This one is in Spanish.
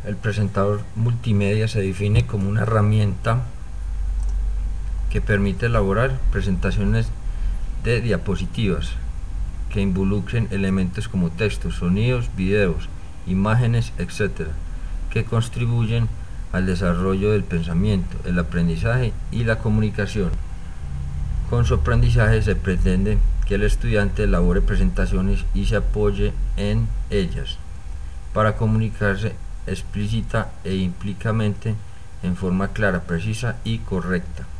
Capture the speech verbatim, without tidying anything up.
El presentador multimedia se define como una herramienta que permite elaborar presentaciones de diapositivas que involucren elementos como textos, sonidos, videos, imágenes, etcétera, que contribuyen al desarrollo del pensamiento, el aprendizaje y la comunicación. Con su aprendizaje se pretende que el estudiante elabore presentaciones y se apoye en ellas para comunicarse explícita e implícitamente en forma clara, precisa y correcta.